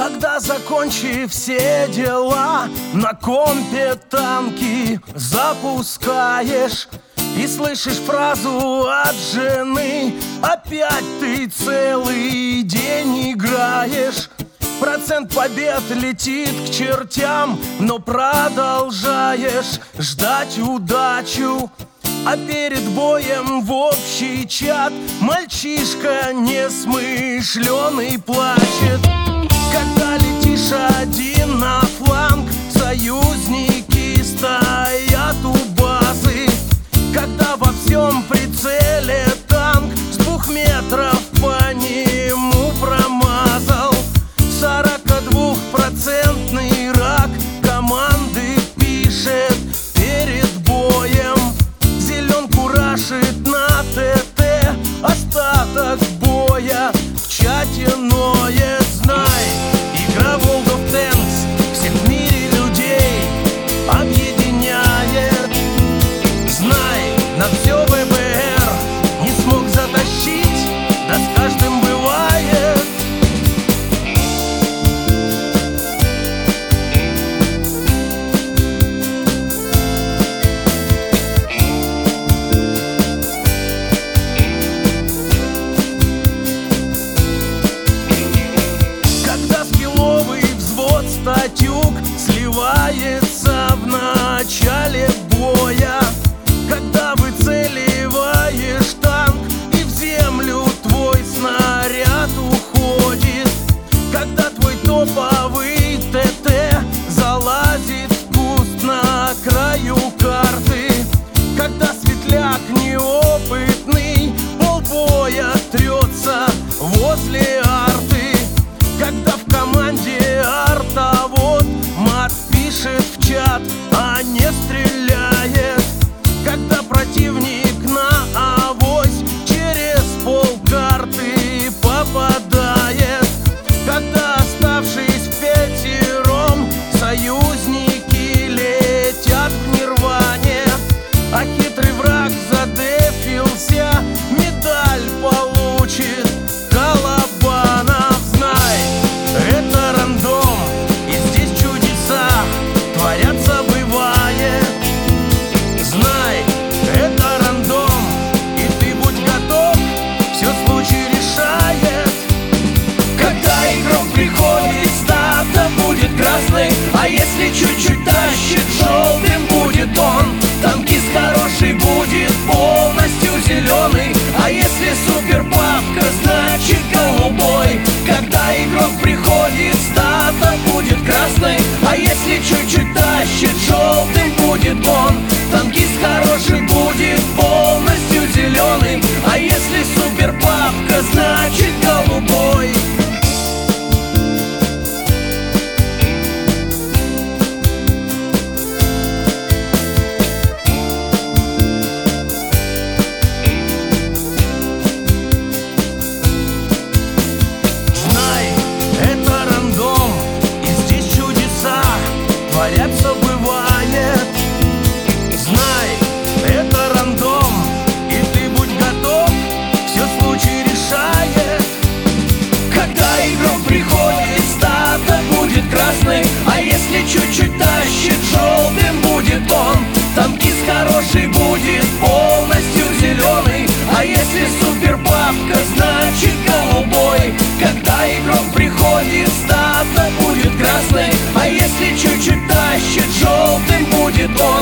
Когда, закончив все дела, на компе танки запускаешь и слышишь фразу от жены: опять ты целый день играешь. Процент побед летит к чертям, но продолжаешь ждать удачу. А перед боем в общий чат мальчишка несмышленый плачет. Когда летишь один на фланг, союзники стоят у базы. Когда во всем прицеле танк, с 2 метров по нему промазал. 42% рак команды пишет перед боем. Зеленку рашит на ТТ, остаток боя в чате ноет. Знай, игра World of Tanks всех в мире людей объединяет. Знай, на все ВБР не смог затащить, да с каждым бывает. Статюк сливается в начале боя. Когда выцеливаешь танк и в землю твой снаряд уходит. Когда твой топовый ТТ залазит в куст на краю карты. Когда светляк неопытный полбоя трется возле арты. Когда в команде артовод мат пишет в чат, а не стреляет. Когда противник на авось через полкарты попадает. Когда, оставшись впятером, союзники летят в нирване. А хитрый враг задефился, медаль получит Колобанов. Знай, это рандом, и здесь чудеса творятся, бывает. Знай, это рандом, и ты будь готов, все случай решает. Когда игрок приходит, стата будет красной, а если чуть-чуть тащит, желтым будет он. Танкист хороший будет полностью зеленый, а если суперпапка, значит голубой. Когда игрок приходит, стата будет красной, а если чуть-чуть тащит, желтым будет он. Танкист хороший будет полностью зеленый, а если суперпапка, значит голубой. Творятся, бывает. Знай, это рандом, и ты будь готов, все случай решает. Когда игрок приходит, стата будет красной, а если чуть-чуть тащит, желтым будет он. Танкист хороший будет полностью зеленый, а если супербабка, значит голубой. Когда игрок приходит, стата будет красной, а если чуть-чуть тащит, желтым будет он.